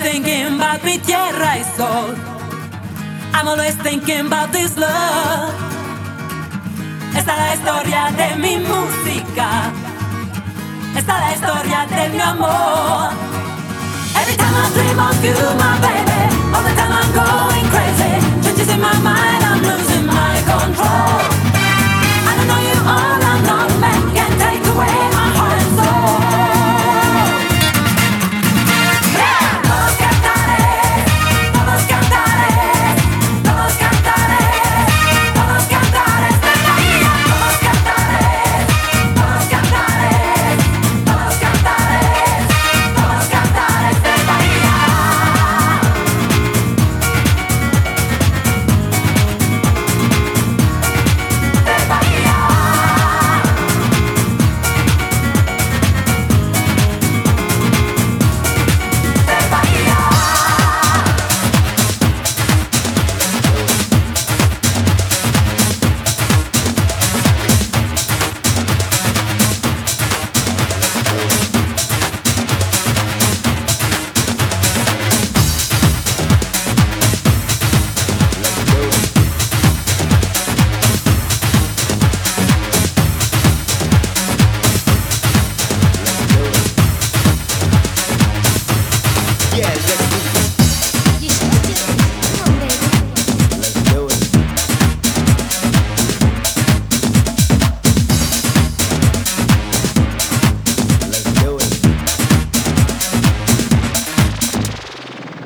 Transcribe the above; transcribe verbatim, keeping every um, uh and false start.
thinking about mi tierra y sol. I'm always thinking about this love. Esta es la historia de mi música. Esta es la historia de mi amor. Every time I dream of you, my baby, all the time I'm going.